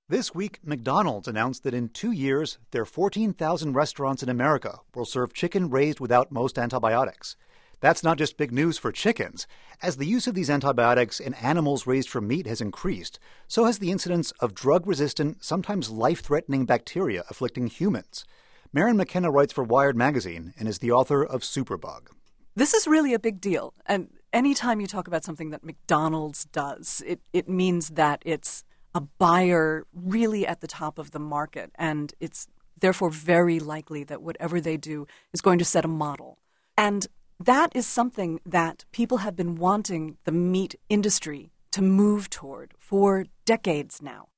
This week, McDonald's announced that in 2 years, their 14,000 restaurants in America will serve chicken raised without most antibiotics. That's not just big news for chickens. As the use of these antibiotics in animals raised from meat has increased, so has the incidence of drug-resistant, sometimes life-threatening bacteria afflicting humans. Maren McKenna writes for Wired magazine and is the author of Superbug. This is really a big deal. And anytime you talk about something that McDonald's does, it means that it's a buyer really at the top of the market, and it's therefore very likely that whatever they do is going to set a model. And that is something that people have been wanting the meat industry to move toward for decades now.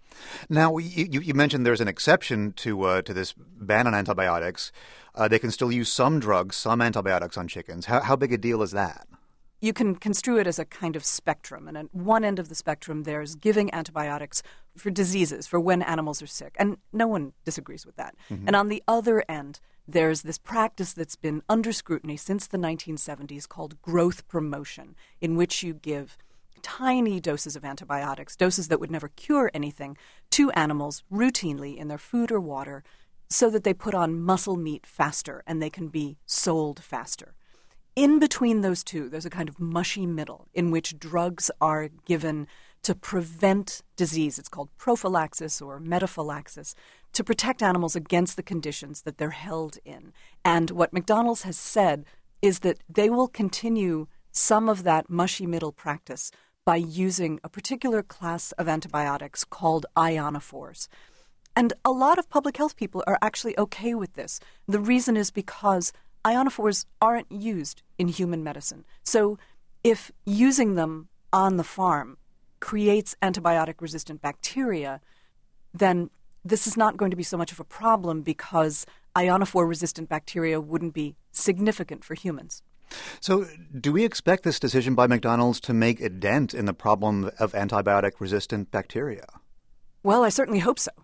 Now, you mentioned there's an exception to this ban on antibiotics. They can still use some drugs, some antibiotics on chickens. How big a deal is that? You can construe it as a kind of spectrum. And at one end of the spectrum, there's giving antibiotics for diseases, for when animals are sick. And no one disagrees with that. Mm-hmm. And on the other end, there's this practice that's been under scrutiny since the 1970s called growth promotion, in which you give tiny doses of antibiotics, doses that would never cure anything, to animals routinely in their food or water so that they put on muscle meat faster and they can be sold faster. In between those two, there's a kind of mushy middle in which drugs are given to prevent disease. It's called prophylaxis or metaphylaxis, to protect animals against the conditions that they're held in. And what McDonald's has said is that they will continue some of that mushy middle practice by using a particular class of antibiotics called ionophores. And a lot of public health people are actually okay with this. The reason is because ionophores aren't used in human medicine. So if using them on the farm creates antibiotic-resistant bacteria, then this is not going to be so much of a problem because ionophore-resistant bacteria wouldn't be significant for humans. So do we expect this decision by McDonald's to make a dent in the problem of antibiotic-resistant bacteria? Well, I certainly hope so.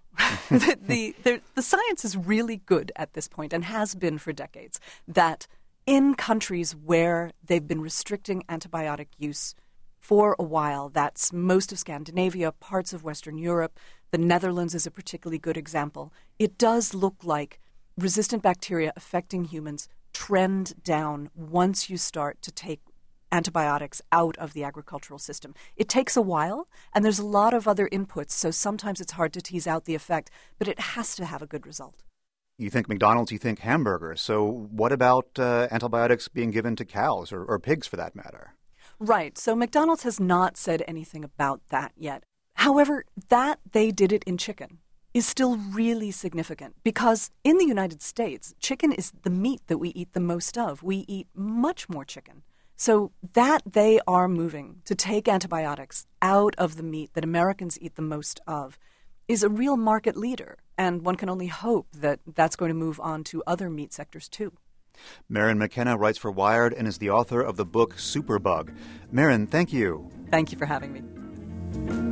The science is really good at this point and has been for decades, that in countries where they've been restricting antibiotic use for a while, that's most of Scandinavia, parts of Western Europe, the Netherlands is a particularly good example, it does look like resistant bacteria affecting humans trend down once you start to take antibiotics out of the agricultural system. It takes a while, and there's a lot of other inputs, so sometimes it's hard to tease out the effect, but it has to have a good result. You think McDonald's, you think hamburgers. So what about antibiotics being given to cows or pigs for that matter? Right. So McDonald's has not said anything about that yet. However, that they did it in chicken is still really significant because in the United States, chicken is the meat that we eat the most of. We eat much more chicken. So that they are moving to take antibiotics out of the meat that Americans eat the most of is a real market leader, and one can only hope that that's going to move on to other meat sectors too. Maren McKenna writes for Wired and is the author of the book Superbug. Maren, thank you. Thank you for having me.